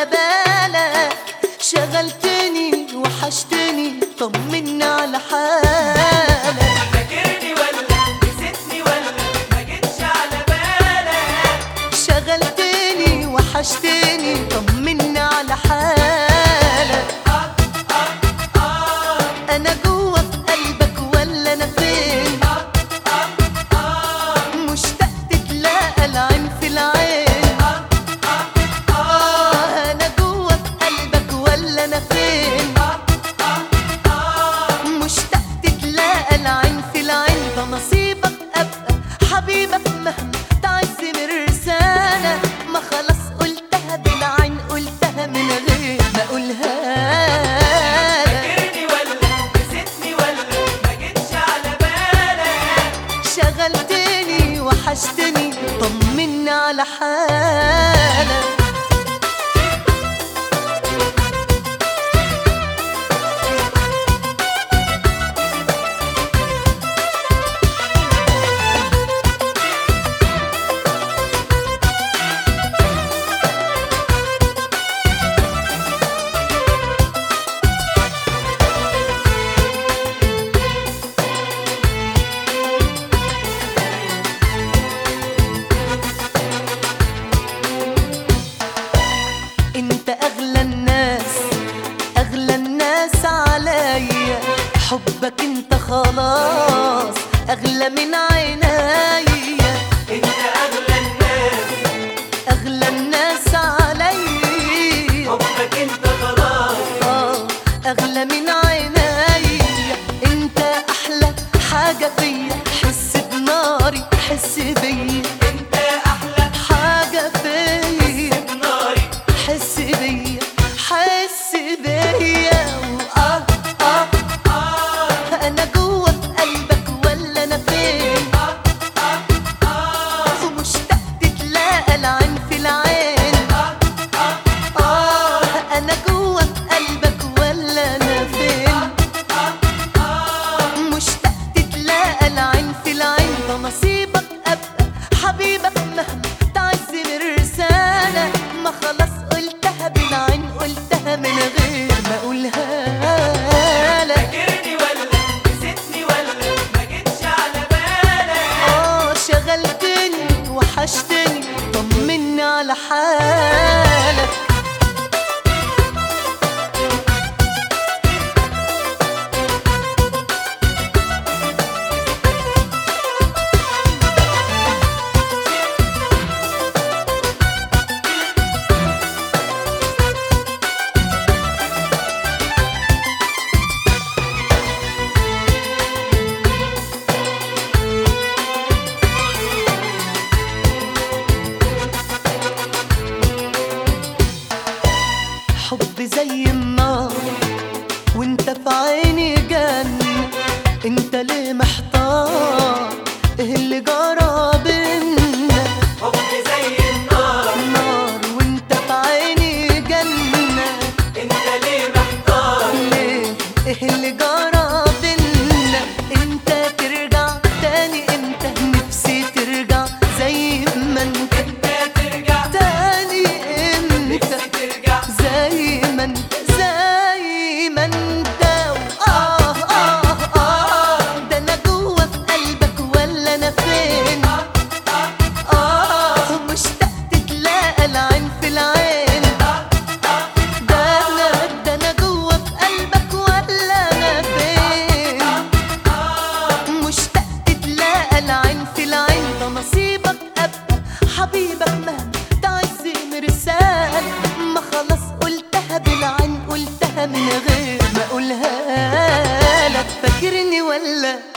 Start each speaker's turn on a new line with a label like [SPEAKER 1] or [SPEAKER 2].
[SPEAKER 1] على بالك. شغلتني وحشتني طمني على حالك.
[SPEAKER 2] فاكرني ولا نسيتني ولا ما جيتش على بالك؟
[SPEAKER 1] شغلتني وحشتني طمني على حالك. انا جوا في قلبك ولا انا فين؟ مشتاق تتلاقى العين في العين. انا جوا في قلبك ولا انا فين؟ مشتاق تتلاقى العين في العين. ده نصيبك ابقى حبيبك مهما تعز مرسانة. ما خلاص قلتها بالعين قلتها من غير ما اقولها لك.
[SPEAKER 2] فاكرني ولا نسيتني ولا ما جيتش على بالك؟
[SPEAKER 1] شغلتني وحشتني طمني على حالك. انت اغلى الناس اغلى الناس عليا. حبك انت خلاص اغلى من عينيا.
[SPEAKER 2] انت اغلى الناس
[SPEAKER 1] اغلى الناس عليا.
[SPEAKER 2] حبك انت خلاص
[SPEAKER 1] اغلى من عينيا. انت احلى حاجة فيا. حس بناري حس بيا.
[SPEAKER 2] انت احلى
[SPEAKER 1] حاجة فيا
[SPEAKER 2] ناري.
[SPEAKER 1] حس بيا حس بيا. انا جوا في قلبك ولا انا فين؟ ومشتاق تتلاقى العين في العين. انا جوا في قلبك ولا انا فين؟ مشتاق تتلاقى العين في العين. ده نصيبك ابقى حبيبك مهما تعز مرسانة. ما خلاص قلتها بالعين قلتها من غير ما اقولها لك.
[SPEAKER 2] فاكرني ولا نسيتني ولا ما جيتش على بالك؟
[SPEAKER 1] شغلتني وحشتني طمني على حالك. حب زي النار وانت في عيني جنة. انت ليه محتار؟ ايه اللي جرى بينا؟
[SPEAKER 2] حب زي النار
[SPEAKER 1] نار وانت في عيني جنة.
[SPEAKER 2] انت ليه محتار؟
[SPEAKER 1] ليه؟ ايه اللي جرى بينا؟ انت ترجع تاني امتى؟ نفسي ترجع زي ما انت.
[SPEAKER 2] انت ترجع
[SPEAKER 1] تاني امتى؟
[SPEAKER 2] نفسي ترجع
[SPEAKER 1] زي ما انت زي ما انت. ده انا جوا في قلبك ولا انا فين؟ مشتاق تتلاقى العين في العين. ده انا جوا في قلبك ولا انا فين؟ مشتاق تتلاقى العين في العين. ده نصيبك ابقى حبيبك مهما تعز مرسال. ما خلاص قلتها بالعين قلتها من غير ما اقولها لك. فاكرني ولا